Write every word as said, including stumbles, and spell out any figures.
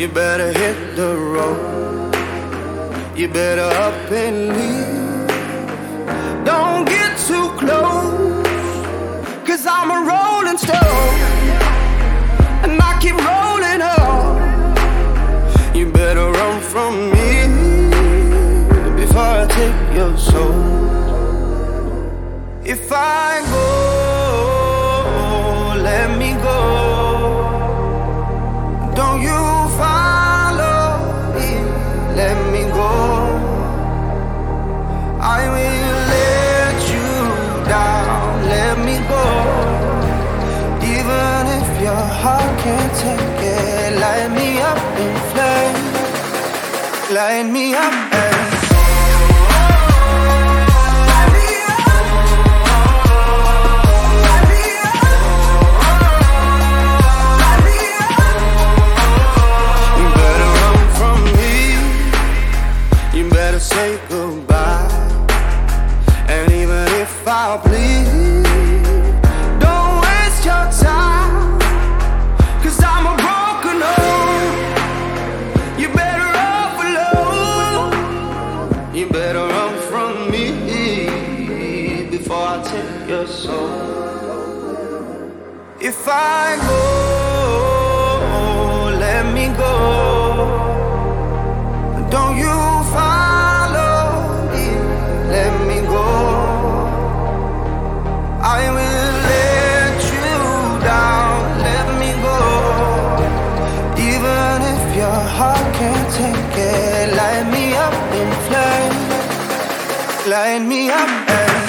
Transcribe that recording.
You better hit the road. You better up and leave. Don't get too close, 'cause I'm a rolling stone, and I keep rolling up. You better run from me before I take your soul. If I go, let me go. Don't you follow me, let me go. I will let you down, let me go. Even if your heart can't take it, light me up in flames, light me up and say goodbye. And even if I bleed, don't waste your time, 'cause I'm a broken home. You better run alone. You better run from me before I take your soul. If I go, let me go. Don't you follow me, let me go. I will let you down, let me go. Even if your heart can't take it, light me up in flames, light me up and